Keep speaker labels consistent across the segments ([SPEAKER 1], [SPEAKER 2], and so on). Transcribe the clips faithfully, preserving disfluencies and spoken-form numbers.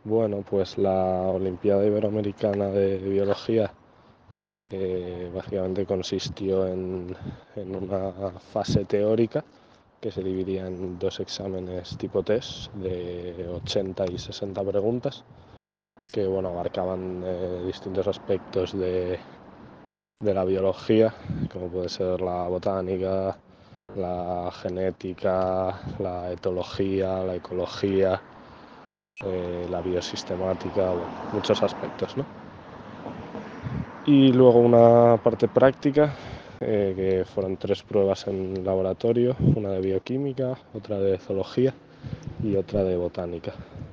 [SPEAKER 1] Bueno, pues la Olimpiada Iberoamericana de Biología eh, básicamente consistió en, en una fase teórica que se dividía en dos exámenes tipo test de ochenta y sesenta preguntas que bueno, abarcaban eh, distintos aspectos de, de la biología, como puede ser la botánica, la genética, la etología, la ecología, eh, la biosistemática, bueno, muchos aspectos, ¿no? Y luego una parte práctica, eh, que fueron tres pruebas en laboratorio, una de bioquímica, otra de zoología y otra de botánica.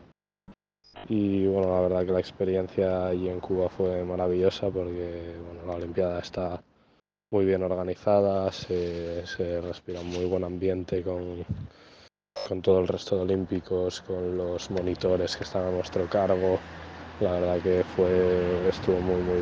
[SPEAKER 1] Y bueno, la verdad que la experiencia allí en Cuba fue maravillosa porque bueno, la Olimpiada está muy bien organizada, se, se respira un muy buen ambiente con, con todo el resto de olímpicos, con los monitores que están a nuestro cargo. La verdad que fue, estuvo muy muy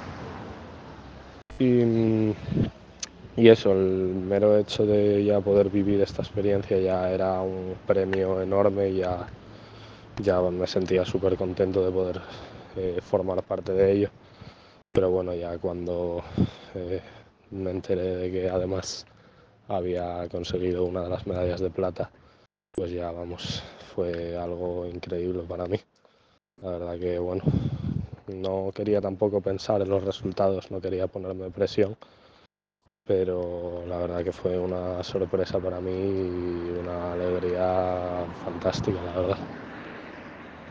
[SPEAKER 1] bien. Y, y eso, el mero hecho de ya poder vivir esta experiencia ya era un premio enorme y ya, ya me sentía súper contento de poder eh, formar parte de ello. Pero bueno, ya cuando eh, me enteré de que además había conseguido una de las medallas de plata, pues ya vamos, fue algo increíble para mí. La verdad que bueno, no quería tampoco pensar en los resultados, no quería ponerme presión, pero la verdad que fue una sorpresa para mí y una alegría fantástica, la verdad.